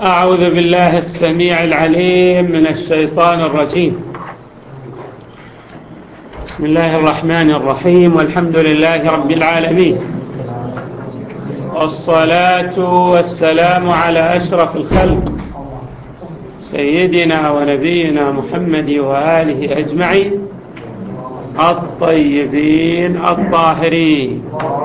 أعوذ بالله السميع العليم من الشيطان الرجيم. بسم الله الرحمن الرحيم، والحمد لله رب العالمين، والصلاة والسلام على أشرف الخلق سيدنا ونبينا محمد وآله أجمعين الطيبين الطاهرين،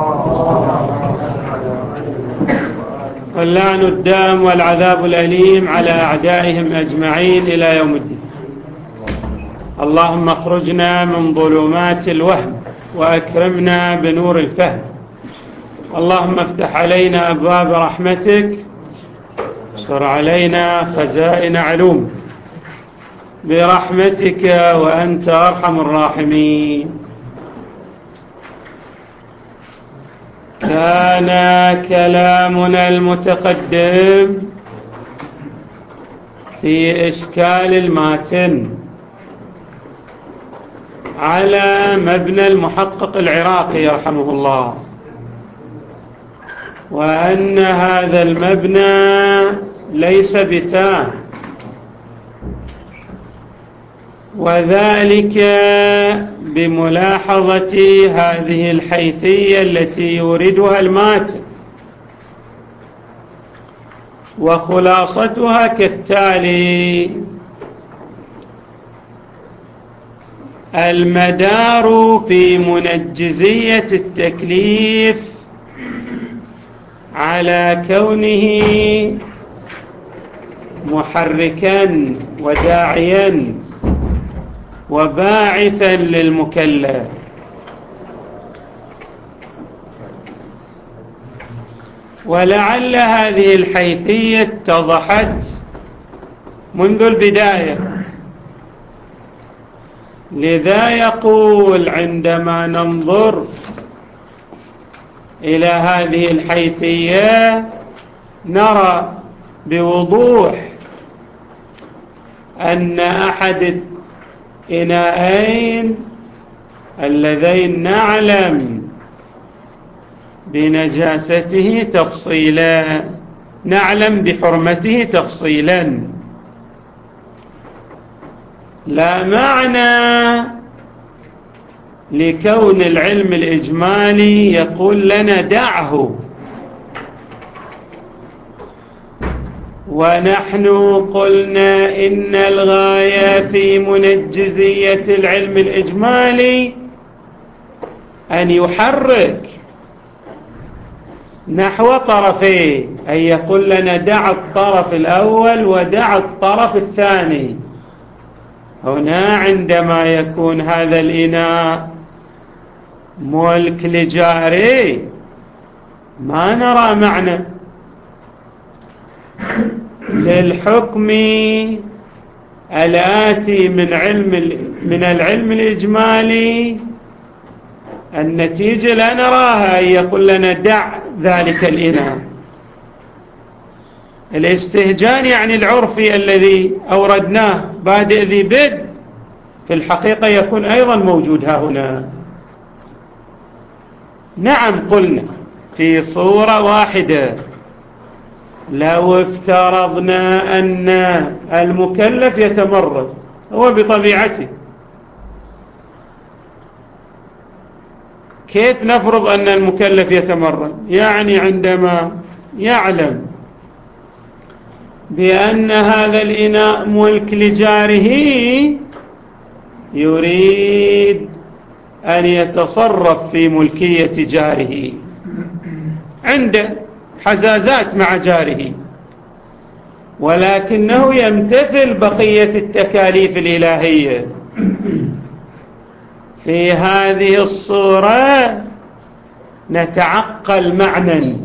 واللعن الدام والعذاب الأليم على أعدائهم أجمعين إلى يوم الدين. اللهم اخرجنا من ظلمات الوهم وأكرمنا بنور الفهم. اللهم افتح علينا أبواب رحمتك، انشر علينا خزائن علوم برحمتك وأنت أرحم الراحمين. كان كلامنا المتقدم في إشكال الماتن على مبنى المحقق العراقي رحمه الله، وأن هذا المبنى ليس بتام، وذلك بملاحظة هذه الحيثية التي يوردها الماتن، وخلاصتها كالتالي: المدار في منجزية التكليف على كونه محركا وداعيا وباعثا للمكلف، ولعل هذه الحيثية اتضحت منذ البداية. لذا يقول: عندما ننظر إلى هذه الحيثية نرى بوضوح أن أحد الإناءين اللذين نعلم بنجاسته تفصيلا، نعلم بحرمته تفصيلا، لا معنى لكون العلم الإجمالي يقول لنا دعه، ونحن قلنا إن الغاية في منجزية العلم الإجمالي أن يحرك نحو طرفيه، أن يقول لنا دع الطرف الأول ودع الطرف الثاني. هنا عندما يكون هذا الإناء ملك لجاري ما نرى معنى للحكم الآتي من العلم الإجمالي. النتيجة لا نراها، يقول لنا دع ذلك الإناء. الاستهجان يعني العرفي الذي أوردناه بادئ ذي بدء في الحقيقة يكون أيضا موجود ها هنا. نعم، قلنا في صورة واحدة: لو افترضنا أن المكلف يتمرد، هو بطبيعته، كيف نفرض أن المكلف يتمرد؟ يعني عندما يعلم بأن هذا الإناء ملك لجاره يريد أن يتصرف في ملكية جاره، عنده حزازات مع جاره، ولكنه يمتثل بقية التكاليف الإلهية. في هذه الصورة نتعقل معنى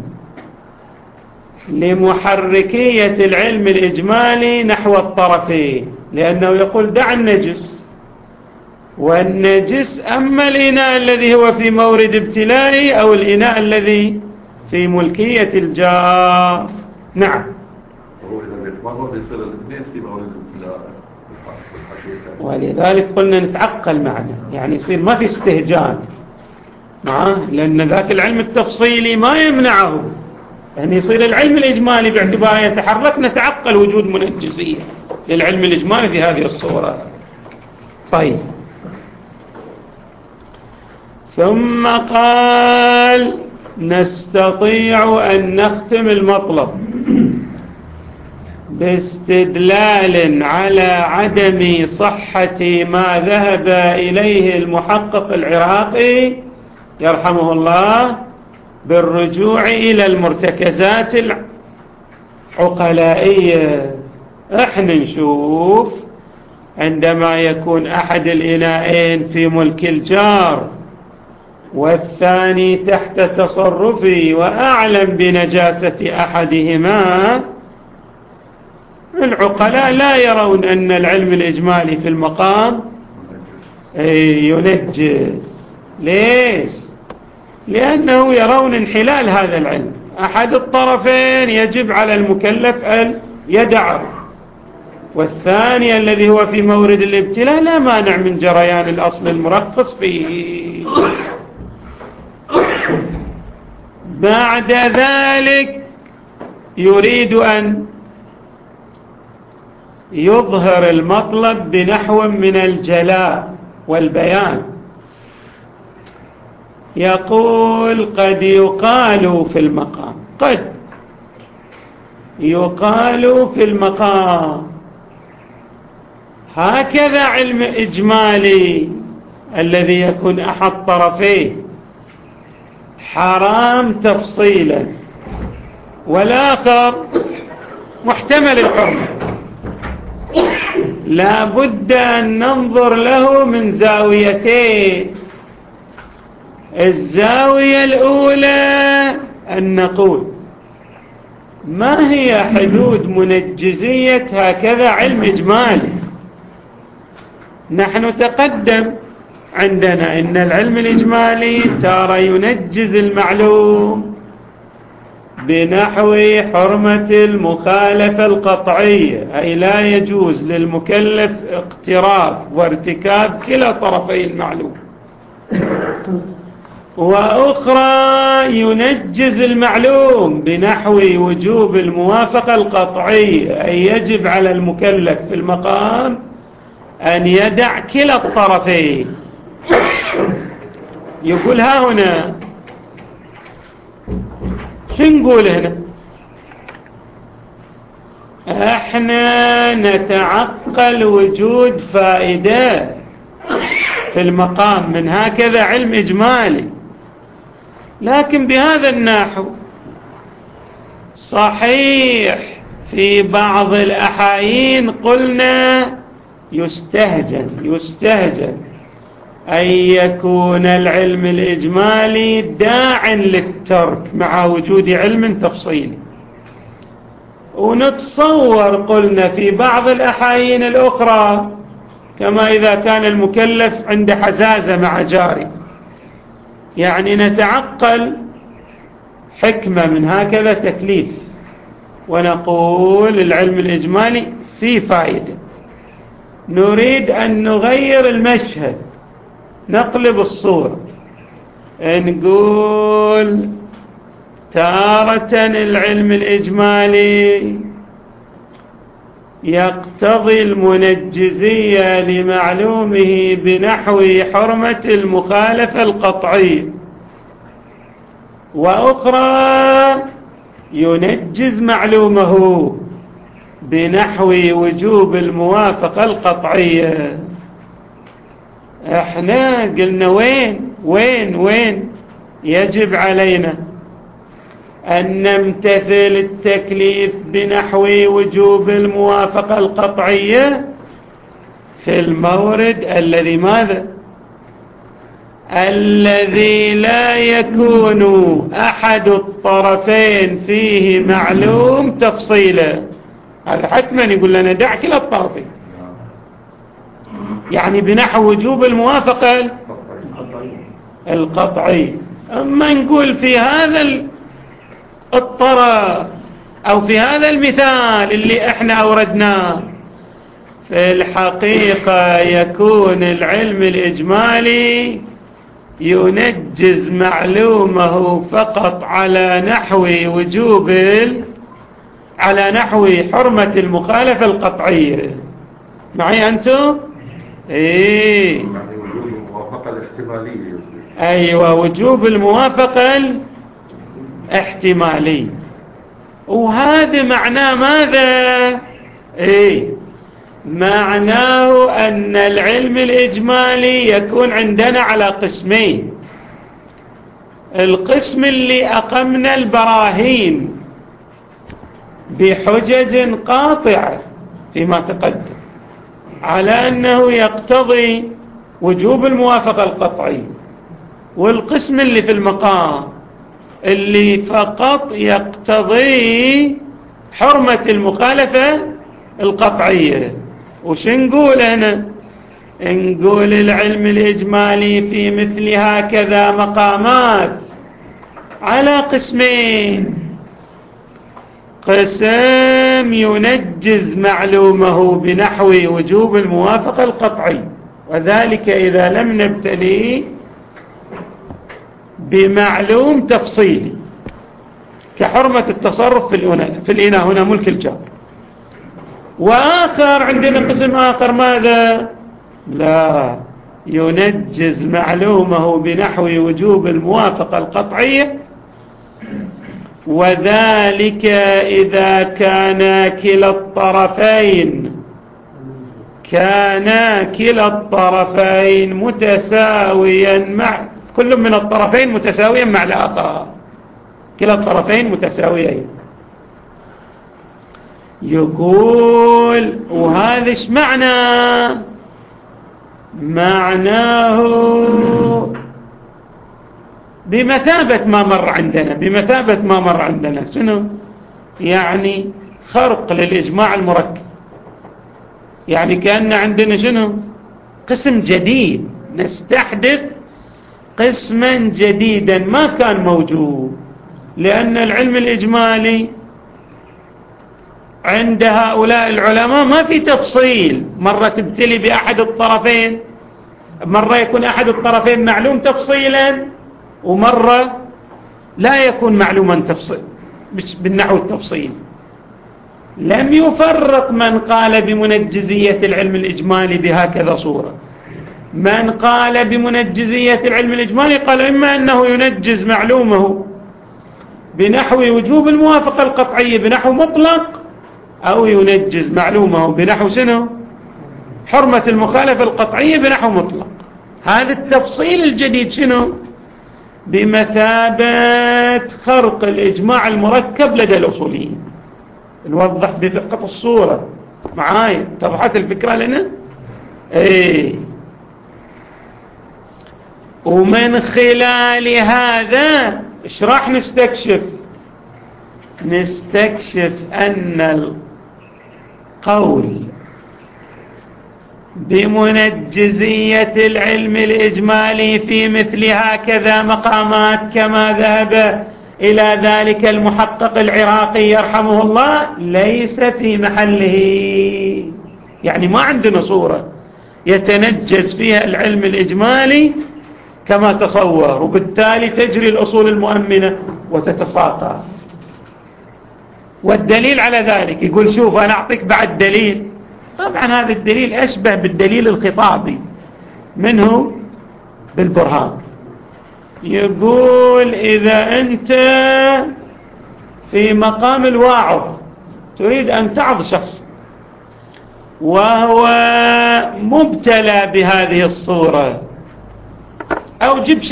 لمحركية العلم الإجمالي نحو الطرفين، لأنه يقول دع النجس، والنجس أما الإناء الذي هو في مورد ابتلائه أو الإناء الذي في ملكية الجار. نعم، ولذلك قلنا نتعقل معنا، يعني يصير ما في استهجان معه، لأن ذاك العلم التفصيلي ما يمنعه يعني يصير العلم الإجمالي باعتباره يتحرك نتعقل وجود منجزية للعلم الإجمالي في هذه الصورة. طيب، ثم قال نستطيع أن نختم المطلب باستدلال على عدم صحة ما ذهب إليه المحقق العراقي يرحمه الله بالرجوع إلى المرتكزات العقلائية. احنا نشوف عندما يكون أحد الإناءين في ملك الجار والثاني تحت تصرفي وأعلم بنجاسة أحدهما، العقلاء لا يرون أن العلم الإجمالي في المقام ينجز. ليش؟ لأنه يرون انحلال هذا العلم، أحد الطرفين يجب على المكلف أن يدعه، والثاني الذي هو في مورد الابتلاء لا مانع من جريان الأصل المرخص فيه. بعد ذلك يريد أن يظهر المطلب بنحو من الجلاء والبيان. يقول قد يقال في المقام، قد يقال في المقام هكذا علم إجمالي الذي يكون أحد طرفيه حرام تفصيلا والآخر محتمل الحرمة، لا بد أن ننظر له من زاويتين. الزاوية الأولى أن نقول ما هي حدود منجزية هكذا علم إجمالي. نحن تقدم عندنا إن العلم الإجمالي ترى ينجز المعلوم بنحو حرمة المخالفة القطعية، أي لا يجوز للمكلف اقتراف وارتكاب كلا طرفي المعلوم، وأخرى ينجز المعلوم بنحو وجوب الموافقة القطعية، أي يجب على المكلف في المقام أن يدع كلا الطرفين. يقول ها هنا شو نقول هنا؟ احنا نتعقل وجود فائدة في المقام من هكذا علم إجمالي، لكن بهذا النحو صحيح في بعض الأحايين قلنا يستهجن أن يكون العلم الإجمالي داعٍ للترك مع وجود علم تفصيلي، ونتصور قلنا في بعض الأحايين الأخرى كما إذا كان المكلف عند حزازة مع جاري، يعني نتعقل حكمة من هكذا تكليف ونقول العلم الإجمالي فيه فائدة. نريد أن نغير المشهد، نقلب الصورة، نقول تارة العلم الإجمالي يقتضي المنجزية لمعلومه بنحو حرمة المخالفة القطعية، وأخرى ينجز معلومه بنحو وجوب الموافقة القطعية. احنا قلنا وين يجب علينا أن نمتثل التكليف بنحو وجوب الموافقة القطعية في المورد الذي ماذا؟ الذي لا يكون أحد الطرفين فيه معلوم تفصيلا. هذا حتما يقول لنا دع كلا الطرفين، يعني بنحو وجوب الموافقة القطعية. أما نقول في هذا الطرف أو في هذا المثال اللي احنا أوردناه، في الحقيقة يكون العلم الإجمالي ينجز معلومه فقط على نحو على نحو حرمة المخالفة القطعية. معي أنتم؟ إيه، يعني وجوب الموافقة الاحتمالية. أيوة، وجوب الموافقة الاحتمالية. وهذا معناه ماذا؟ إيه، معناه أن العلم الإجمالي يكون عندنا على قسمين. القسم اللي أقمنا البراهين بحجج قاطعة فيما تقدم على أنه يقتضي وجوب الموافقة القطعية، والقسم اللي في المقام اللي فقط يقتضي حرمة المخالفة القطعية. وش نقول هنا؟ نقول العلم الإجمالي في مثل هكذا مقامات على قسمين: قسم ينجز معلومه بنحو وجوب الموافقة القطعي، وذلك إذا لم نبتلي بمعلوم تفصيلي كحرمة التصرف في الإناء، هنا ملك الجار. وآخر عندنا قسم آخر ماذا؟ لا، ينجز معلومه بنحو وجوب الموافقة القطعية، وذلك إذا كان كلا الطرفين متساويا مع كل من الطرفين متساويا مع الآخر، كلا الطرفين متساويين. يقول وهذا ايش معناه بمثابة ما مر عندنا. شنو يعني؟ خرق للإجماع المركب. يعني كأن عندنا شنو؟ قسم جديد، نستحدث قسما جديدا ما كان موجود، لأن العلم الإجمالي عند هؤلاء العلماء ما في تفصيل. مرة تبتلي بأحد الطرفين، مرة يكون أحد الطرفين معلوم تفصيلا، ومرة لا يكون معلوما تفصيل بالنحو التفصيل. لم يفرق من قال بمنجزية العلم الإجمالي بهكذا صورة. من قال بمنجزية العلم الإجمالي قال إما أنه ينجز معلومه بنحو وجوب الموافقة القطعية بنحو مطلق، أو ينجز معلومه بنحو شنو؟ حرمة المخالفة القطعية بنحو مطلق. هذا التفصيل الجديد شنو؟ بمثابة خرق الإجماع المركب لدى الأصوليين. نوضح بدقة الصورة معاي، اتضحت الفكرة لنا؟ ايه. ومن خلال هذا ايش راح نستكشف أن القول بمنجزية العلم الإجمالي في مثل هكذا مقامات كما ذهب إلى ذلك المحقق العراقي يرحمه الله ليس في محله. يعني ما عندنا صورة يتنجز فيها العلم الإجمالي كما تصور، وبالتالي تجري الأصول المؤمنة وتتساقط. والدليل على ذلك يقول شوف أنا أعطيك بعد دليل. طبعا هذا الدليل أشبه بالدليل الخطابي منه بالبرهان. يقول إذا أنت في مقام الواعظ تريد أن تعظ شخص وهو مبتلى بهذه الصورة، أو جيب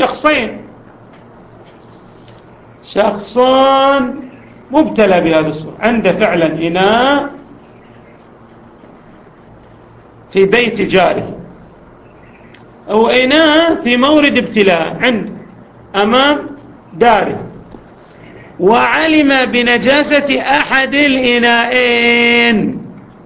شخصان مبتلى بهذه الصورة، عنده فعلا إناء في بيت جاره أو إناء في مورد ابتلاء عنده أمام داره، وعلم بنجاسة أحد الإناءين.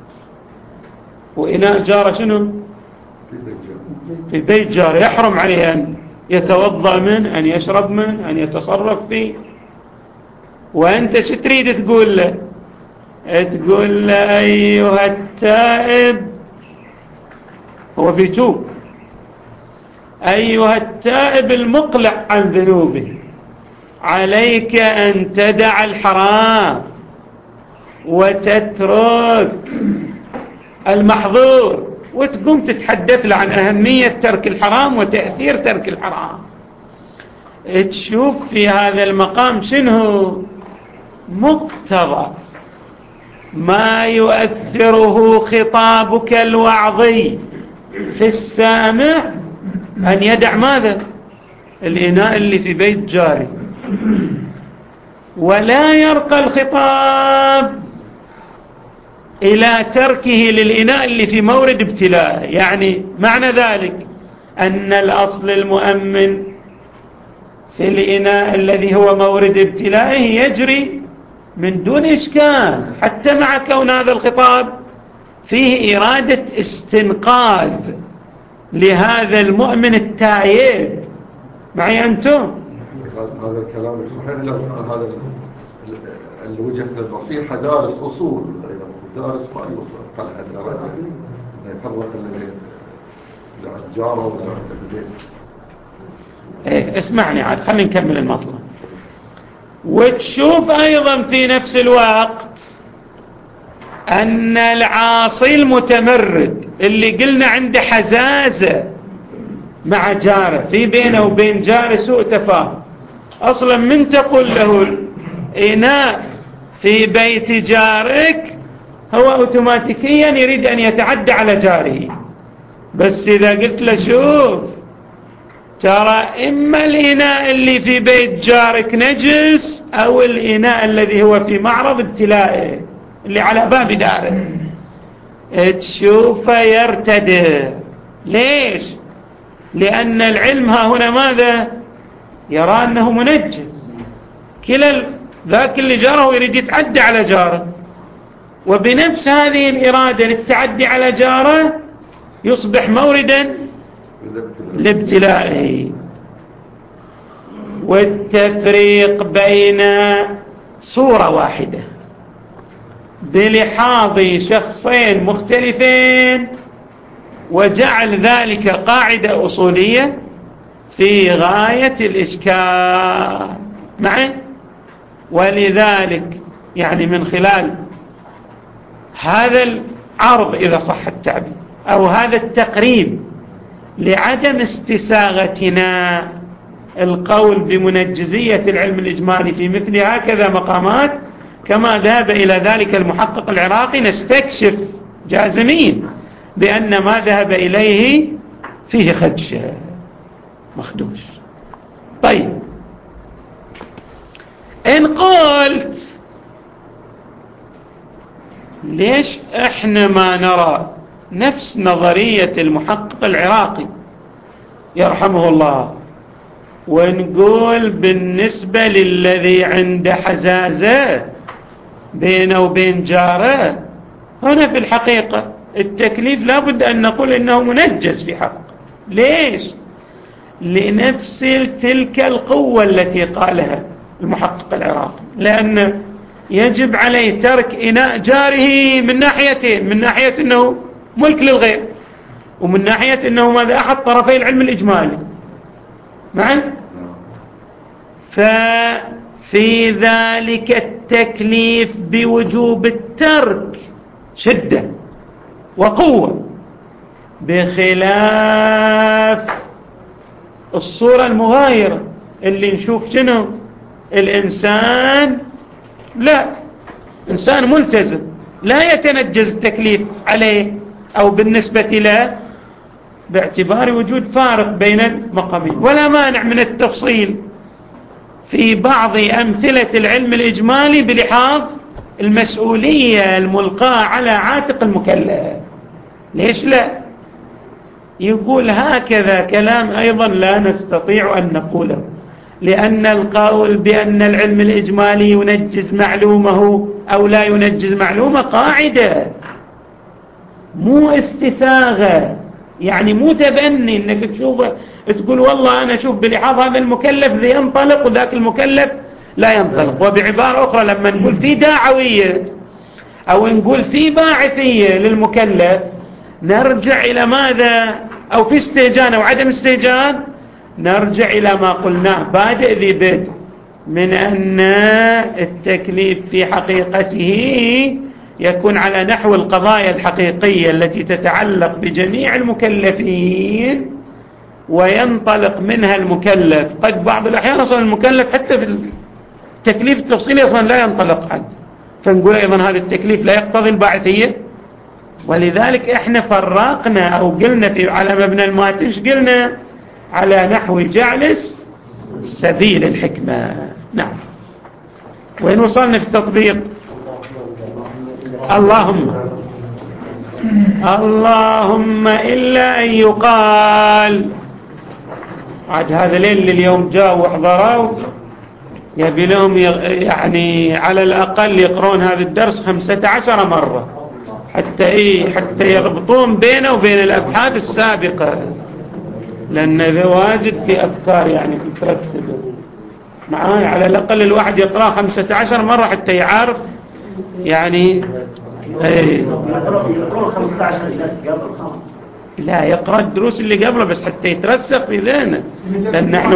وإناء جاره شنو؟ في بيت جاره، يحرم عليه أن يتوضأ منه، أن يشرب منه، أن يتصرف فيه. وأنت شو تريد تقول له؟ تقول له أيها التائب، هو بيتوب، أيها التائب المقلع عن ذنوبه، عليك أن تدع الحرام وتترك المحظور، وتقوم تتحدث له عن أهمية ترك الحرام وتأثير ترك الحرام. تشوف في هذا المقام شنو مقتضى ما يؤثره خطابك الوعظي في السامع، أن يدع ماذا؟ الإناء اللي في بيت جاري، ولا يرقى الخطاب إلى تركه للإناء اللي في مورد ابتلاء. يعني معنى ذلك أن الأصل المؤمن في الإناء الذي هو مورد ابتلائه يجري من دون إشكال، حتى مع كون هذا الخطاب فيه إرادة استنقاذ لهذا المؤمن التائب. معي أنتم؟ هذا الكلام صحيح. هذا الوجه النصيحة دارس أصول، دارس ما يوصل قال أن رجل يفرق الجارة ولا البيت. إيه اسمعني عاد، خلينا نكمل المطلب. وتشوف أيضا في نفس الوقت أن العاصي المتمرد اللي قلنا عنده حزازة مع جاره، في بينه وبين جاره سوء تفاهم، أصلا من تقول له إناء في بيت جارك هو أوتوماتيكيا يريد أن يتعدى على جاره. بس إذا قلت له شوف ترى إما الإناء اللي في بيت جارك نجس أو الإناء الذي هو في معرض ابتلائه اللي على باب داره، تشوفه يرتدع. ليش؟ لأن العلم ها هنا ماذا؟ يرى أنه منجس، كلا ذاك اللي جاره يريد يتعدى على جاره، وبنفس هذه الإرادة للتعدي على جاره يصبح موردا لابتلائه. والتفريق بين صورة واحدة بلحاظ شخصين مختلفين وجعل ذلك قاعدة أصولية في غاية الإشكال معي. ولذلك يعني من خلال هذا العرض إذا صح التعبير أو هذا التقريب لعدم استساغتنا القول بمنجزية العلم الإجمالي في مثل هكذا مقامات كما ذهب إلى ذلك المحقق العراقي، نستكشف جازمين بأن ما ذهب إليه فيه خدش مخدوش. طيب إن قلت ليش إحنا ما نرى نفس نظرية المحقق العراقي يرحمه الله، ونقول بالنسبة للذي عنده حزازة بينه وبين جاره، هنا في الحقيقة التكليف لابد أن نقول إنه منجز في حق. ليش؟ لنفس تلك القوة التي قالها المحقق العراقي، لأن يجب عليه ترك إناء جاره من ناحيتين، من ناحية أنه ملك للغير، ومن ناحية أنه ماذا أحد طرفي العلم الإجمالي معا. ففي ذلك التكليف بوجوب الترك شدة وقوة، بخلاف الصورة المغايرة اللي نشوف شنو الإنسان لا إنسان ملتزم لا يتنجز التكليف عليه أو بالنسبة له باعتبار وجود فارق بين المقامين. ولا مانع من التفصيل في بعض أمثلة العلم الإجمالي بلحاظ المسؤولية الملقاة على عاتق المكلف. ليش لا؟ يقول هكذا كلام أيضا لا نستطيع أن نقوله، لأن القول بأن العلم الإجمالي ينجز معلومه أو لا ينجز معلومه قاعدة، مو استساغة، يعني مو تبني انك تشوف تقول والله انا اشوف بلحاظ هذا المكلف ذي ينطلق وذاك المكلف لا ينطلق. وبعبارة اخرى لما نقول في دعوية او نقول في باعثية للمكلف نرجع الى ماذا؟ أو في استهجان أو عدم استهجان، نرجع إلى ما قلناه بادئ ذي بدء من أن التكليف في حقيقته يكون على نحو القضايا الحقيقية التي تتعلق بجميع المكلفين، وينطلق منها المكلف. قد بعض الأحيان أصلا المكلف حتى في التكليف التفصيلي أصلا لا ينطلق عنه، فنقول أيضا هذا التكليف لا يقتضي الباعثية. ولذلك احنا فرقنا أو قلنا على مبنى الماتش، قلنا على نحو جعلس سبيل الحكمة. نعم. وين وصلنا في التطبيق؟ اللهم إلا أن يقال. عاد هذا ليل اليوم جاء وحضروا، يبي لهم يعني على الأقل يقرون هذا الدرس 15 مرة حتى يربطون بينه وبين الأبحاث السابقة، لأن ذا واجد في أفكار يعني تترتب معاي. على الأقل الواحد يقرأ 15 مرة حتى يعرف يعني. لا، يقرأ الدروس اللي قبله بس حتى يترسخ في ذهنه، لأن نحن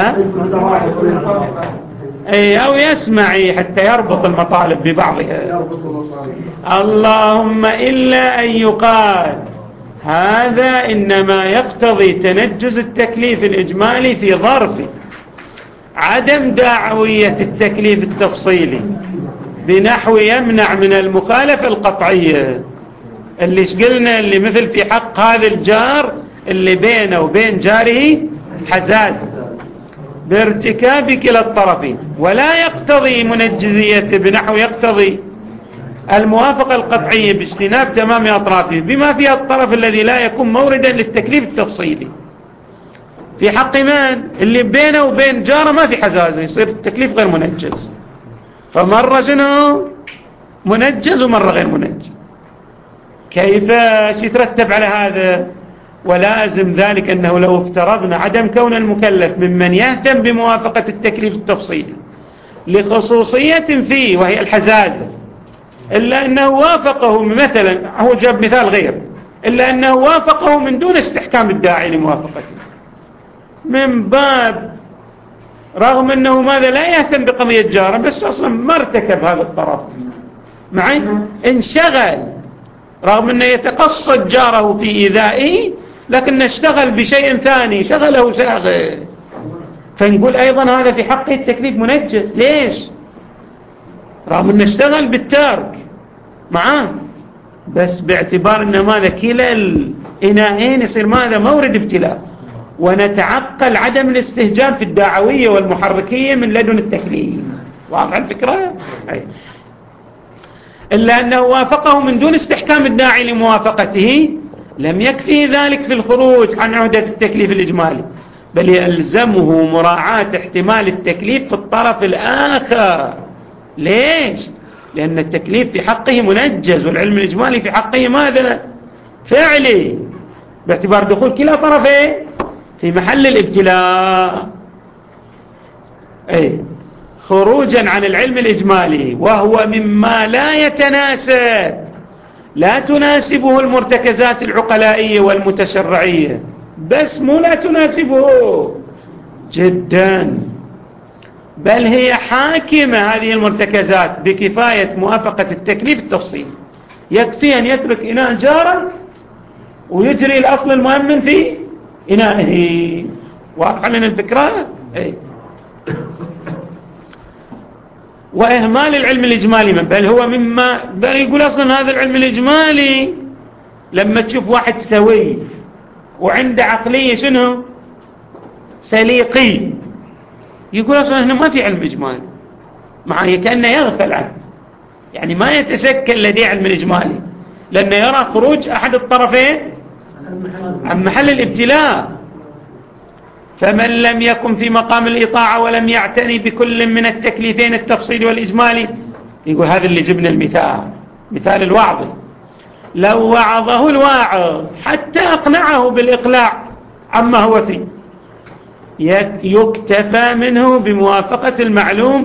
أو يسمع حتى يربط المطالب ببعضها. اللهم إلا أن يقال هذا إنما يقتضي تنجز التكليف الإجمالي في ظرف عدم داعوية التكليف التفصيلي، بنحو يمنع من المخالفة القطعية اللي قلنا، اللي مثل في حق هذا الجار اللي بينه وبين جاره حزاز بارتكاب كلا الطرفين، ولا يقتضي منجزيته بنحو يقتضي الموافقة القطعية باجتناب تمام أطرافه بما فيها الطرف الذي لا يكون موردا للتكليف التفصيلي. في حق من اللي بينه وبين جاره ما في حزازة، يصير التكليف غير منجز، فمرة شنو منجز ومرة غير منجز. كيف يترتب على هذا؟ ولازم ذلك أنه لو افترضنا عدم كون المكلف ممن يهتم بموافقة التكليف التفصيلي لخصوصية فيه وهي الحزازة، إلا أنه وافقه مثلا، هو جاب مثال غير، إلا أنه وافقه من دون استحكام الداعي لموافقته، من باب رغم أنه ماذا لا يهتم بقضية جاره، بس أصلا ما ارتكب هذا الطرف معي، انشغل رغم أنه يتقصد جاره في إيذائه، لكن اشتغل بشيء ثاني شغله شاغل، فنقول أيضا هذا في حقه التكليف منجز. ليش؟ رغم أنه اشتغل بالترك معاه، بس باعتبار أن ماذا كلا الإناءين يصير ماذا مورد ابتلاء، ونتعقل عدم الاستهجان في الدعوية والمحركية من لدن التكليف. واضح الفكرة؟ إلا أنه وافقه من دون استحكام الداعي لموافقته، لم يكفي ذلك في الخروج عن عهدة التكليف الإجمالي، بل يلزمه مراعاة احتمال التكليف في الطرف الآخر. ليش؟ لأن التكليف في حقه منجز، والعلم الإجمالي في حقه ماذا؟ فعلي، باعتبار دخول كلا طرفين في محل الابتلاء. خروجا عن العلم الإجمالي، وهو مما لا يتناسب، لا تناسبه المرتكزات العقلائية والمتشرعية، بس مو لا تناسبه جدا، بل هي حاكمة هذه المرتكزات بكفاية موافقة التكليف التفصيلي. يكفي أن يترك إناء جاره ويجري الأصل المؤمن في إنائه. واضح لنا الفكرة؟ وإهمال العلم الإجمالي بل هو مما بل يقول أصلا هذا العلم الإجمالي لما تشوف واحد سوي وعنده عقلية شنو سليقي، يقول أصلا هنا ما في علم إجمالي، معي كأنه يغفل عنه، يعني ما يتشكل لديه علم الإجمالي، لأنه يرى خروج أحد الطرفين عن محل الابتلاء. فمن لم يكن في مقام الإطاعة ولم يعتني بكل من التكليفين التفصيل والإجمالي، يقول هذا اللي جبنا المثال، مثال الوعظ، لو وعظه الواعظ حتى أقنعه بالإقلاع عما هو فيه، يكتفى منه بموافقة المعلوم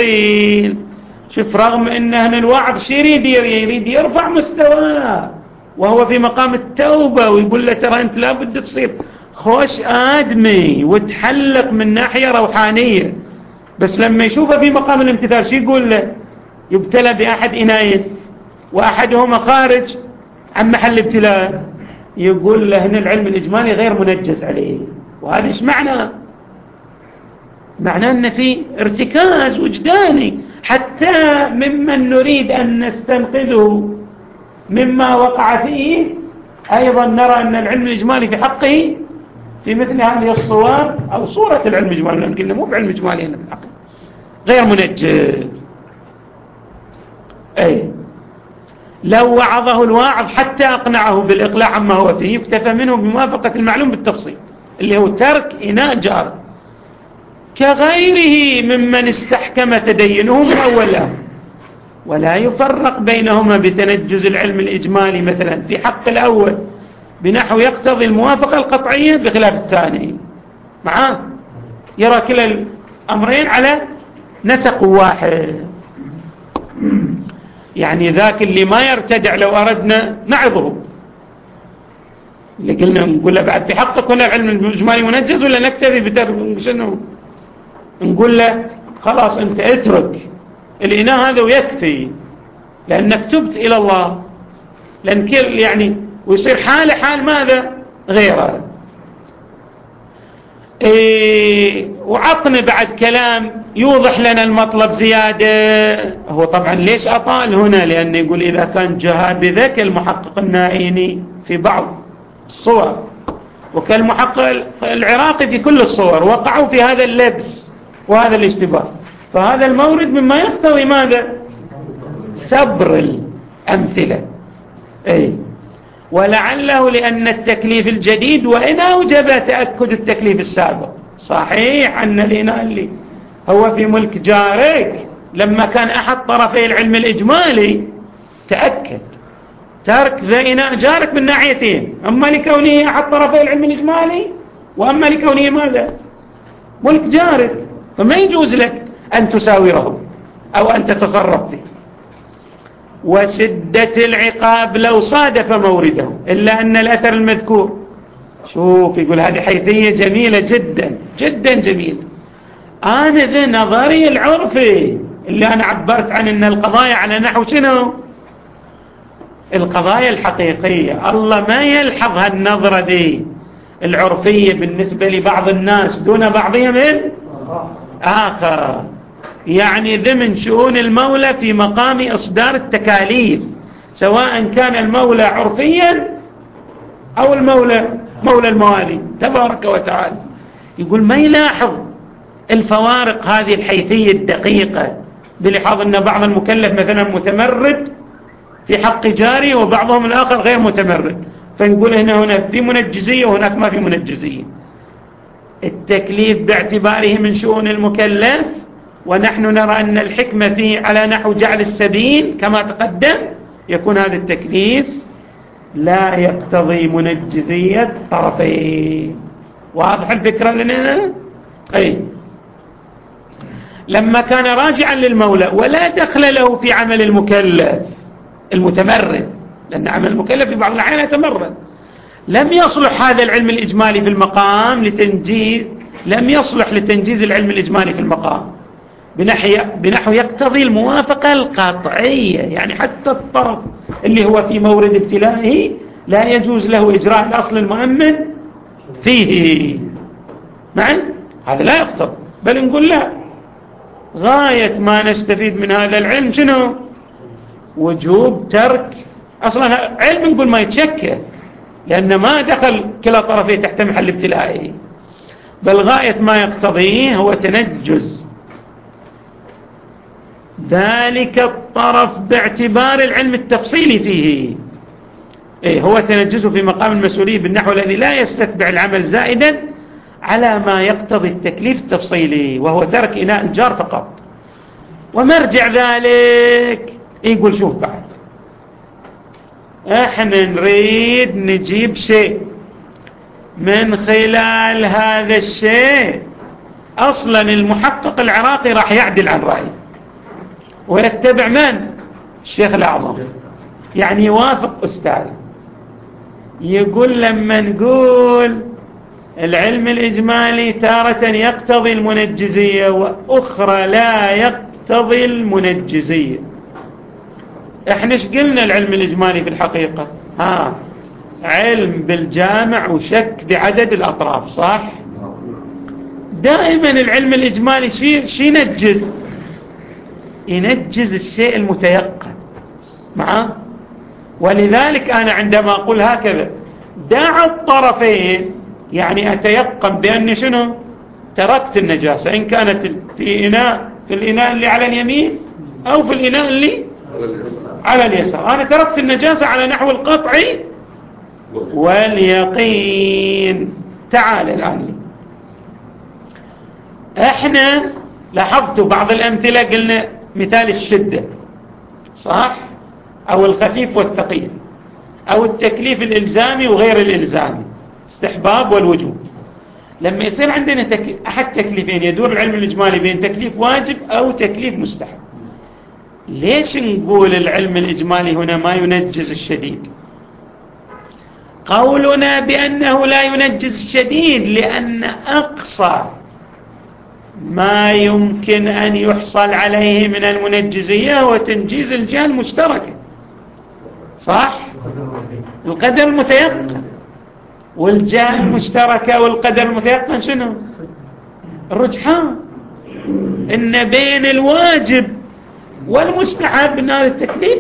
بالتفصيل. شوف، رغم أن الوعظ يريد يرفع مستواه، وهو في مقام التوبة ويقول له ترى أنت لا بد تصير خوش آدمي وتحلق من ناحية روحانية، بس لما يشوفه في مقام الامتثال شو يقول له؟ يبتلى بأحد إناية وأحدهما خارج عن محل ابتلاء، يقول له هنا العلم الإجمالي غير منجز عليه. وهذا إيش معناه؟ معناه أن في ارتكاز وجداني حتى ممن نريد أن نستنقذه مما وقع فيه. أيضا نرى أن العلم الإجمالي في حقه في مثل هذه الصور أو صورة العلم الإجمالي، لكن مو بعلم إجمالي هنا بالحق غير منجز. أي لو وعظه الواعظ حتى أقنعه بالإقلاع عما هو فيه اكتفى منه بموافقة المعلوم بالتفصيل اللي هو ترك إناء جار، كغيره ممن استحكم تدينه من أول له، ولا يفرق بينهما بتنجز العلم الإجمالي مثلا في حق الأول بنحو يقتضي الموافقة القطعية بخلاف الثاني. معاه يرى كلا الأمرين على نسق واحد. يعني ذاك اللي ما يرتدع لو أردنا نعظه، اللي قلنا نقول له بعد في حقك ولا العلم الإجمالي منجز ولا نكتفي شنو؟ نقول له خلاص أنت اترك الإناء هذا ويكفي لأنك تبت إلى الله، لأن كل يعني ويصير حاله حال ماذا غيره. وعطنا بعد كلام يوضح لنا المطلب زيادة. هو طبعا ليش أطال هنا؟ لأنه يقول إذا كان جهاد بذاك المحقق النائيني في بعض الصور وكالمحقق العراقي في كل الصور وقعوا في هذا اللبس وهذا الاشتباه، فهذا المورد مما يقتضي ماذا؟ سبر الأمثلة. أي ولعله لأن التكليف الجديد وإن أوجب تأكد التكليف السابق. صحيح أن الإناء اللي هو في ملك جارك لما كان أحد طرفي العلم الإجمالي تأكد ترك ذا إناء جارك من ناحيتين، أما لكونه أحد طرفي العلم الإجمالي وأما لكونه ماذا؟ ملك جارك، فما يجوز لك أن تساوره أو أن تتصرف فيه. وشدة العقاب لو صادف مورده، إلا أن الأثر المذكور شوف يقول هذه حيثية جميلة جدا جدا جميلة. أنا ذا نظري العرفي اللي أنا عبرت عن أن القضايا على نحو شنو؟ القضايا الحقيقية. الله ما يلحظ هالنظرة دي العرفية بالنسبة لبعض الناس دون بعضهم الآخر. يعني ضمن شؤون المولى في مقام إصدار التكاليف، سواء كان المولى عرفيا أو المولى مولى الموالي تبارك وتعالى. يقول ما يلاحظ الفوارق هذه الحيثية الدقيقة، بلحاظ أن بعض المكلف مثلا متمرد في حق جاري وبعضهم الآخر غير متمرد، فنقول هنا في منجزية وهناك ما في منجزية. التكليف باعتباره من شؤون المكلف، ونحن نرى أن الحكمة فيه على نحو جعل السبيل كما تقدم، يكون هذا التكليف لا يقتضي منجزية طرفين. واضح الفكرة لنا؟ أي لما كان راجعا للمولى ولا دخل له في عمل المكلف المتمرد، لأن عمل المكلف في بعض الأحيان يتمرد، لم يصلح هذا العلم الإجمالي في المقام لتنجيز، لم يصلح لتنجيز العلم الإجمالي في المقام بنحو يقتضي الموافقة القطعية. يعني حتى الطرف اللي هو في مورد ابتلائه لا يجوز له إجراء الأصل المؤمن فيه معا، هذا لا يقتضي، بل نقول لا، غاية ما نستفيد من هذا العلم شنو؟ وجوب ترك أصلا علم، نقول ما يتشكل لأن ما دخل كلا طرفيه تحت محل ابتلائه، بل غاية ما يقتضيه هو تنجز ذلك الطرف باعتبار العلم التفصيلي فيه. هو تنجزه في مقام المسؤولية بالنحو الذي لا يستتبع العمل زائدا على ما يقتضي التكليف التفصيلي، وهو ترك إناء الجار فقط. ومرجع ذلك يقول شوف بعد احنا نريد نجيب شيء من خلال هذا الشيء اصلا المحقق العراقي راح يعدل عن رأيه ويتبع من؟ الشيخ الأعظم، يعني يوافق أستاذ يقول لما نقول العلم الإجمالي تارة يقتضي المنجزية وأخرى لا يقتضي المنجزية. احنا ايش قلنا العلم الإجمالي في الحقيقة؟ علم بالجامع وشك بعدد الأطراف، صح؟ دائما العلم الإجمالي شي ينجز الشيء المتيقن معه. ولذلك أنا عندما أقول هكذا دع الطرفين، يعني أتيقن بأن شنو؟ تركت النجاسة، إن كانت في الإناء اللي على اليمين أو في الإناء اللي على اليسار. أنا تركت النجاسة على نحو القطع واليقين. تعال الآن احنا لاحظتوا بعض الأمثلة، قلنا مثال الشدة، صح؟ أو الخفيف والثقيل، أو التكليف الإلزامي وغير الإلزامي، استحباب والوجوب. لما يصير عندنا أحد تكليفين يدور العلم الإجمالي بين تكليف واجب أو تكليف مستحب. ليش نقول العلم الإجمالي هنا ما ينجز الشديد؟ قولنا بأنه لا ينجز الشديد لأن أقصى ما يمكن أن يحصل عليه من المنجزية هو تنجيز الجهة المشتركة، صح؟ القدر المتيقن. والجهة المشتركة والقدر المتيقن شنو؟ الرجحان، إن بين الواجب والمستحب من هذا التكليف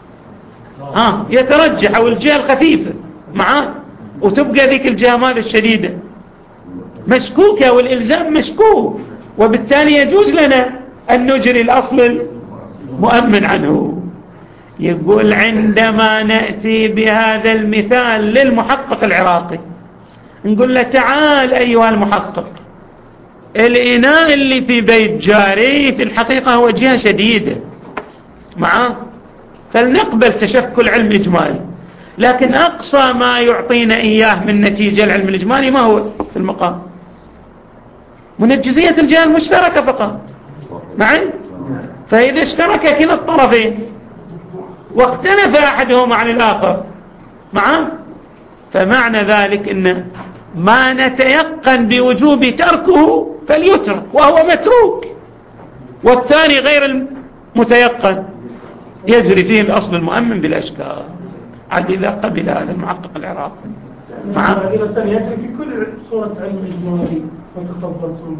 يترجح، أو الجهة الخفيفة معاه، وتبقى ذيك الجهة ماذا الشديدة مشكوكة، والإلزام مشكوك، وبالتالي يجوز لنا أن نجري الأصل المؤمن عنه. يقول عندما نأتي بهذا المثال للمحقق العراقي نقول له تعال أيها المحقق، الإناء اللي في بيت جاري في الحقيقة هو جهة شديدة معاه، فلنقبل تشكل علم إجمالي، لكن أقصى ما يعطينا إياه من نتيجة العلم الإجمالي ما هو في المقام؟ منجزية الجهة المشتركة فقط معي. فإذا اشترك كلا الطرفين واختلف أحدهما عن الآخر معه، فمعنى ذلك إن ما نتيقن بوجوب تركه فليترك وهو متروك، والثاني غير المتيقن يجري فيه الأصل المؤمن بالأشكال. عاد إذا قبل هذا المحقق العراقي الفائدة الثانية يجري في كل صورة علم إجمالي وتفضلتم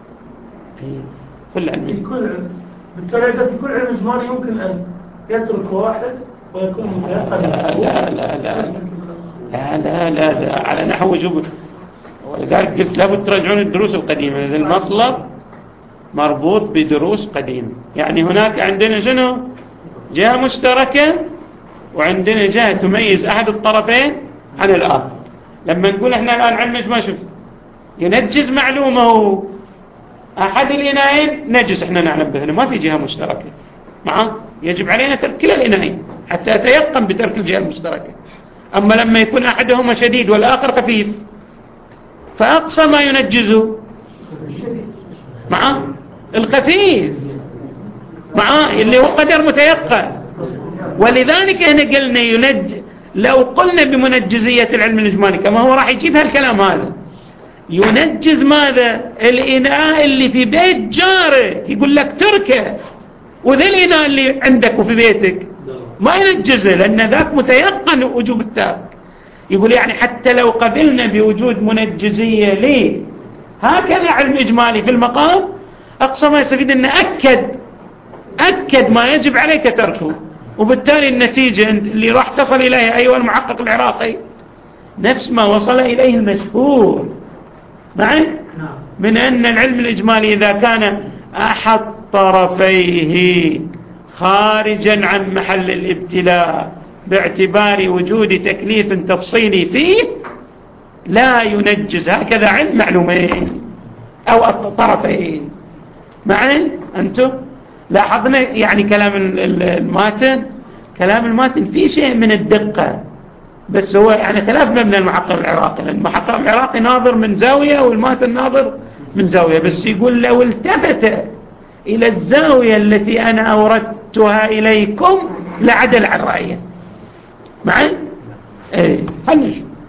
كل علم، في كل بالتالي في كل علم إجمالي يمكن أن يترك واحد ويكون متيقن. لا لا لا لا لا لا لا على نحو وجوب. ولذلك قلت لابد ترجعون الدروس القديمة، إذا المطلب مربوط بدروس قديمة. يعني هناك عندنا شنو؟ جهة مشتركة، وعندنا جهة تميز أحد الطرفين عن الآخر. لما نقول احنا الآن علم ما شوف ينجز معلومه أحد الإناءين نجس، احنا نعلم به ما في جهة مشتركة معه، يجب علينا ترك كلا الإناءين حتى يتيقن بترك الجهة المشتركة. أما لما يكون أحدهما شديد والآخر خفيف فأقصى ما ينجزه معه الخفيف معه اللي هو قدر متيقن. ولذلك هنا قلنا لو قلنا بمنجزية العلم الإجمالي كما هو راح يجيب هالكلام هذا، ينجز ماذا؟ الإناء اللي في بيت جارك يقول لك تركه، وذا الإناء اللي عندك وفي بيتك ما ينجزه لأن ذاك متيقن وجوب الترك. يقول يعني حتى لو قبلنا بوجود منجزية ليه هكذا علم إجمالي في المقام، أقصى ما يستفيد أنه أكد ما يجب عليك تركه، وبالتالي النتيجة اللي راح تصل إليها أيها المحقق العراقي نفس ما وصل إليه المشهور معي من أن العلم الإجمالي إذا كان أحد طرفيه خارجا عن محل الابتلاء باعتبار وجود تكليف تفصيلي فيه لا ينجز. هكذا علم معلومين أو الطرفين معي. أنتم لاحظنا يعني كلام الماتن فيه شيء من الدقة، بس هو يعني خلاف مبنى المحقق العراقي، لأن المحقق العراقي ناظر من زاوية والماتن ناظر من زاوية، بس يقول لو التفت إلى الزاوية التي أنا أوردتها إليكم لعدل عن رأيه معي. خلنا نشوف.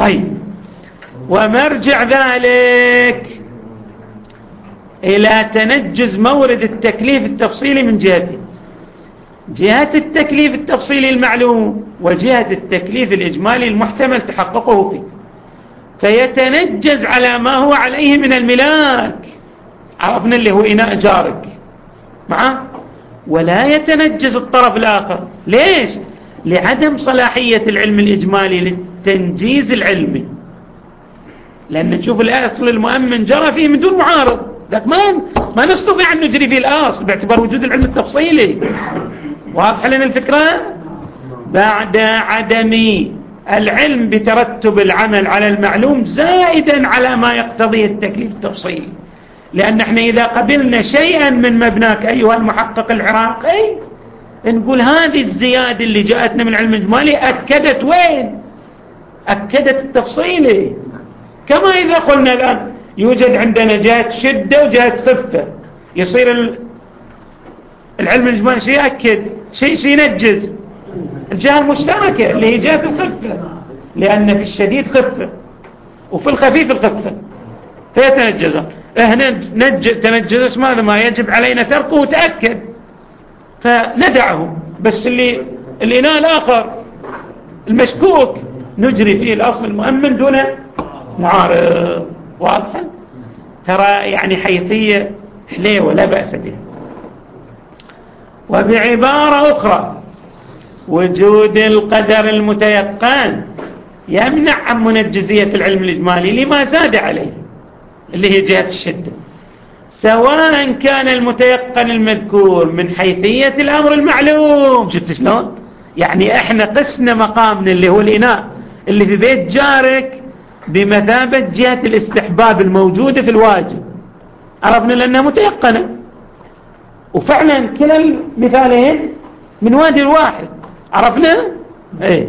طيب، ومرجع ذلك إلى تنجز مورد التكليف التفصيلي من جهتين: جهة التكليف التفصيلي المعلوم وجهة التكليف الإجمالي المحتمل تحققه فيه، فيتنجز على ما هو عليه من الملاك، عرفنا اللي هو إناء جارك معه، ولا يتنجز الطرف الآخر. ليش؟ لعدم صلاحية العلم الإجمالي للتنجيز العلمي، لأن نشوف الأصل المؤمن جرى فيه من دون معارض، لكن ما نستطيع أن نجري فيه الأصل باعتبار وجود العلم التفصيلي. واضح لنا الفكرة؟ بعد عدم العلم بترتب العمل على المعلوم زائدا على ما يقتضيه التكليف التفصيلي، لأن احنا إذا قبلنا شيئا من مبناك أيها المحقق العراقي نقول هذه الزيادة اللي جاءتنا من العلم الإجمالي أكدت وين؟ أكدت التفصيلي. كما إذا قلنا الآن يوجد عندنا جهة شدة وجهة خفة، يصير العلم الإجمالي شيء يأكد شيء ينجز الجهة المشتركة اللي هي جهة الخفة، لأن في الشديد خفة وفي الخفيف الخفة فيتنجزان. هنا تنجز ماذا؟ ما يجب علينا تركه وتأكد فندعه، بس الإناء الآخر المشكوك نجري فيه الأصل المؤمن دون معارض. واضحة؟ ترى يعني حيثية حليوة لا بأس بها. وبعبارة أخرى وجود القدر المتيقن يمنع عن منجزية العلم الإجمالي لما زاد عليه اللي هي جهة الشدة، سواء كان المتيقن المذكور من حيثية الأمر المعلوم. شفت شلون؟ يعني احنا قسنا مقامنا اللي هو الإناء اللي في بيت جارك بمثابة جهة الاستحباب الموجودة في الواجب، عرفنا لأنها متيقنة، وفعلا كلا المثالين من وادي الواحد، عرفنا؟ ايه.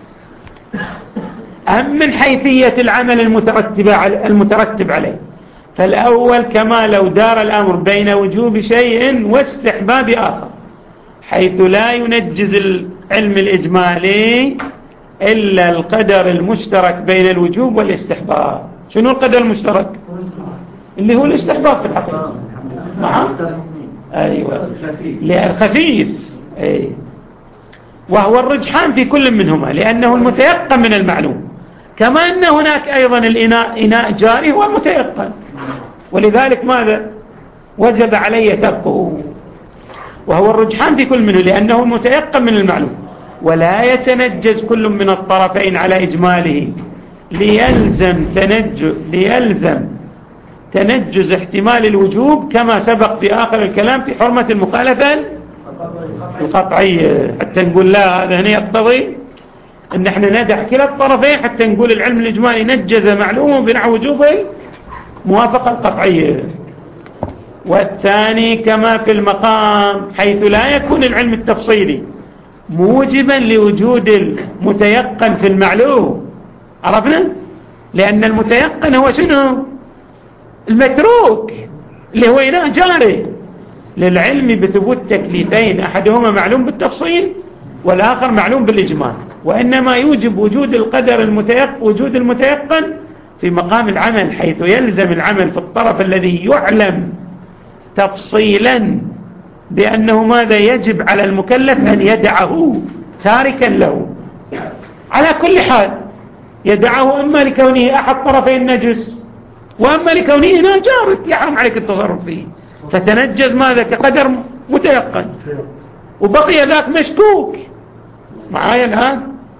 أهم من حيثية العمل المترتب عليه، فالأول كما لو دار الأمر بين وجوب شيء واستحباب آخر، حيث لا ينجز العلم الإجمالي إلا القدر المشترك بين الوجوب والاستحباب. شنو القدر المشترك؟ اللي هو الاستحباب في الحقيقة. نعم، أيوة، الخفيف، أي، وهو الرجحان في كل منهما لأنه المتيقن من المعلوم، كما أن هناك أيضا إناء جاري هو متيقن، ولذلك ماذا؟ وجب عليه تركه، وهو الرجحان في كل منه لأنه المتيقن من المعلوم. ولا يتنجز كل من الطرفين على إجماله ليلزم تنجز احتمال الوجوب، كما سبق في آخر الكلام في حرمة المخالفة القطعية، حتى نقول لا، هذا هنا يقتضي ان احنا ندع كلا الطرفين حتى نقول العلم الإجمالي نجز معلومه بنحو وجوب الموافقة القطعية. والثاني كما في المقام، حيث لا يكون العلم التفصيلي موجبا لوجود المتيقن في المعلوم، عرفنا؟ لأن المتيقن هو شنو؟ المتروك اللي هو إناء جاري للعلم بثبوت تكليفين، أحدهما معلوم بالتفصيل والآخر معلوم بالإجمال، وإنما يوجب وجود القدر وجود المتيقن في مقام العمل، حيث يلزم العمل في الطرف الذي يعلم تفصيلا بأنه ماذا يجب على المكلف أن يدعه تاركا له على كل حال، يدعه إما لكونه أحد طرفي النجس وأما لكونه إناء جارك يحرم عليك التصرف فيه، فتنجز ماذا؟ كقدر متيقن، وبقي ذاك مشكوك معايا الآن.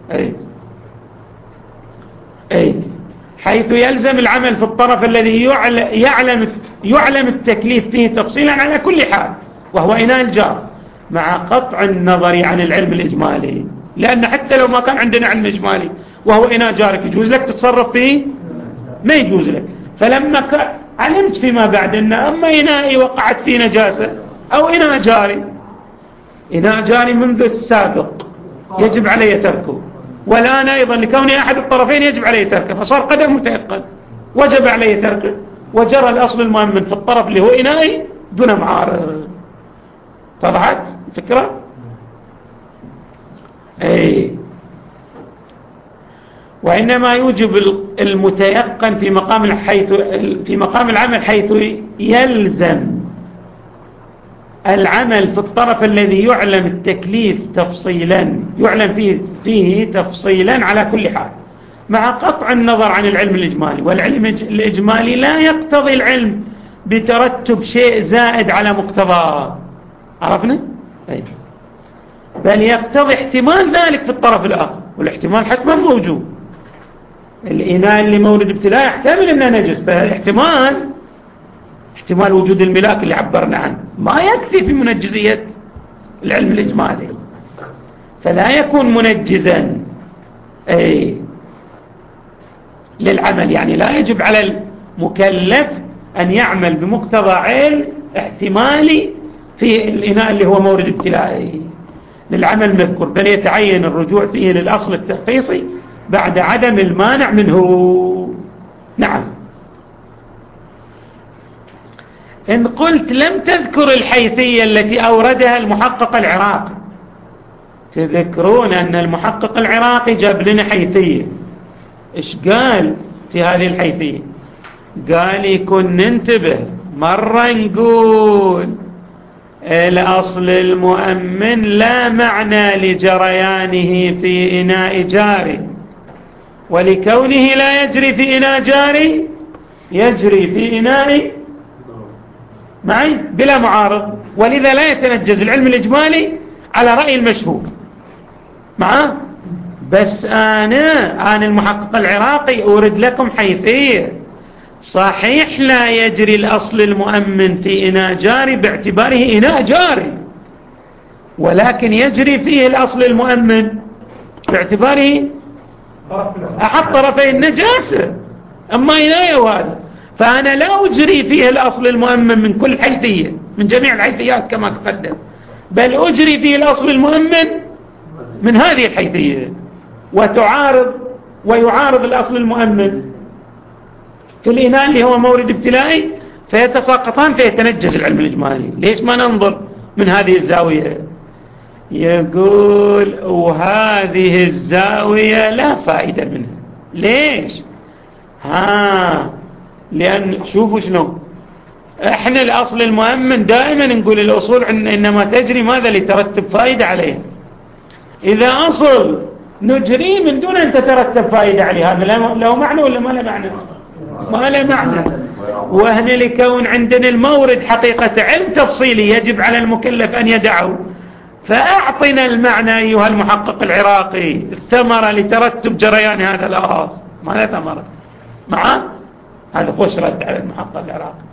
أي حيث يلزم العمل في الطرف الذي يعلم التكليف فيه تفصيلا على كل حال، وهو إناء الجار، مع قطع النظر عن العلم الإجمالي، لأن حتى لو ما كان عندنا علم إجمالي وهو إناء جارك يجوز لك تتصرف فيه؟ ما يجوز لك. فلما علمت فيما بعد أن أما إنائي وقعت فيه نجاسة أو إناء جاري منذ السابق يجب عليه تركه، والآن أيضا لكوني أحد الطرفين يجب عليه تركه، فصار قدر متيقن وجب عليه تركه، وجرى الأصل المؤمن في الطرف اللي هو إنائي دون معارض. طلعت فكرة؟ أي. وإنما يوجب المتيقن في مقام العمل حيث يلزم العمل في الطرف الذي يعلم التكليف تفصيلا، يعلم فيه تفصيلا على كل حال، مع قطع النظر عن العلم الإجمالي. والعلم الإجمالي لا يقتضي العلم بترتب شيء زائد على مقتضاه، عرفنا؟ بل يقتضي احتمال ذلك في الطرف الآخر، والاحتمال حتما موجود. الإناء اللي مورد ابتلاء يحتمل أنه نجس، فاحتمال وجود الملاك اللي عبرنا عنه ما يكفي في منجزية العلم الإجمالي، فلا يكون منجزا للعمل. يعني لا يجب على المكلف أن يعمل بمقتضى علم احتمالي في الإناء اللي هو مورد ابتلائي للعمل المذكور، بل يتعين الرجوع فيه للأصل التخصيصي بعد عدم المانع منه. نعم. إن قلت لم تذكر الحيثية التي أوردها المحقق العراقي، تذكرون أن المحقق العراقي جاب لنا حيثية. إيش قال في هذه الحيثية؟ قال يكون ننتبه، مرة نقول الأصل المؤمن لا معنى لجريانه في إناء جاري، ولكونه لا يجري في إناء جاري يجري في إناء معي بلا معارض، ولذا لا يتنجز العلم الإجمالي على رأي المشهور معه. بس أنا المحقق العراقي أورد لكم حيثية. صحيح لا يجري الأصل المؤمن في إناء جاري باعتباره إناء جاري، ولكن يجري فيه الأصل المؤمن باعتباره أحد طرفي النجاسة، أما إناء وهذا، فأنا لا أجري فيه الأصل المؤمن من كل حيثية، من جميع الحيثيات كما تقدم، بل أجري فيه الأصل المؤمن من هذه الحيثية، ويعارض الأصل المؤمن في الإناء اللي هو مورد ابتلائي، فيتساقطان فيتنجز العلم الإجمالي. ليش ما ننظر من هذه الزاوية؟ يقول وهذه الزاوية لا فائدة منها. ليش؟ لأن شوفوا شنو احنا الأصل المؤمن دائما نقول الأصول إنما تجري ماذا لترتب فائدة عليها. إذا أصل نجري من دون أن تترتب فائدة عليه، هذا له معنى ولا ما له معنى؟ ما له معنى. وهنا لكون عندنا المورد حقيقة علم تفصيلي يجب على المكلف أن يدعه، فأعطنا المعنى أيها المحقق العراقي، الثمرة لترتب جريان هذا الأصل. ما له ثمرة معه، هذا خوش رد على المحقق العراقي.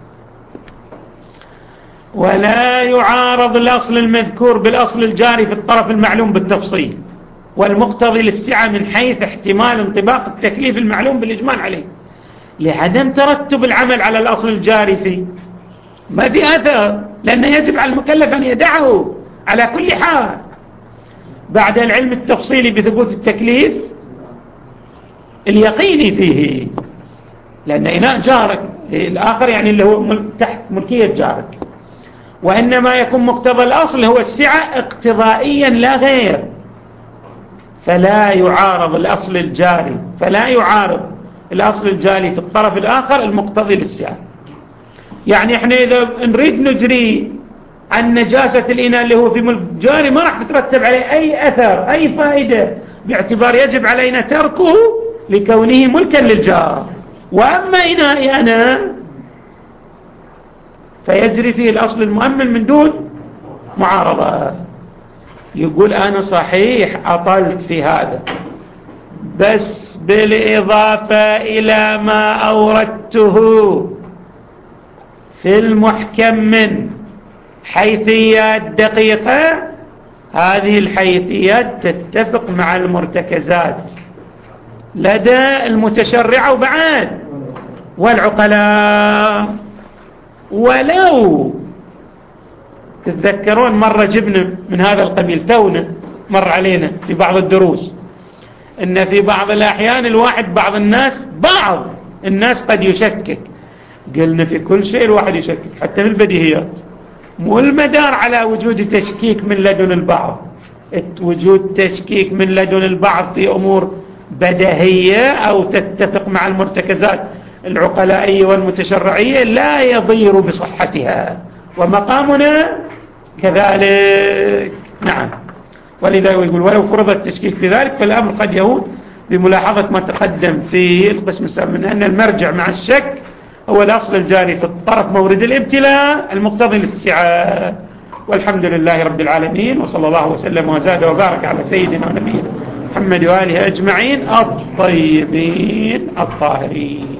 ولا يعارض الأصل المذكور بالأصل الجاري في الطرف المعلوم بالتفصيل، والمقتضي الاستعاء من حيث احتمال انطباق التكليف المعلوم بالإجمال عليه، لعدم ترتب العمل على الأصل الجاري فيه. ما في أثر، لأنه يجب على المكلف أن يدعه على كل حال بعد العلم التفصيلي بثبوت التكليف اليقيني فيه، لأن إناء جارك الآخر يعني اللي هو تحت ملكية جارك، وإنما يكون مقتضى الأصل هو السعة اقتضائيا لا غير، فلا يعارض الأصل الجاري، فلا يعارض الأصل الجاري في الطرف الآخر المقتضي للسعة. يعني احنا إذا نريد نجري عن نجاسة الإناء اللي هو في ملك جاري ما راح تترتب عليه أي أثر أي فائدة، باعتبار يجب علينا تركه لكونه ملكا للجار. وأما إنائي أنا فيجري فيه الأصل المؤمن من دون معارضة. يقول أنا صحيح أطلت في هذا، بس بالإضافة إلى ما أوردته في المحكم من حيثيات دقيقة، هذه الحيثيات تتفق مع المرتكزات لدى المتشرع وبعد والعقلاء. ولو تتذكرون مرة جبنا من هذا القبيل، تونا مر علينا في بعض الدروس إن في بعض الأحيان بعض الناس قد يشكك. قلنا في كل شيء الواحد يشكك، حتى في البديهيات، مو المدار على وجود تشكيك من لدن البعض، وجود تشكيك من لدن البعض في أمور بدهية أو تتفق مع المرتكزات العقلائية والمتشرعية لا يضير بصحتها، ومقامنا كذلك. نعم. ولذا يقول ولو فرض التشكيك في ذلك فالأمر قد يهون بملاحظة ما تقدم في القسم السابق من أن المرجع مع الشك هو الأصل الجاري في الطرف مورد الابتلاء المقتضي للاتساع. والحمد لله رب العالمين، وصلى الله وسلم وزاد وبارك على سيدنا ونبينا محمد وآله أجمعين الطيبين الطاهرين.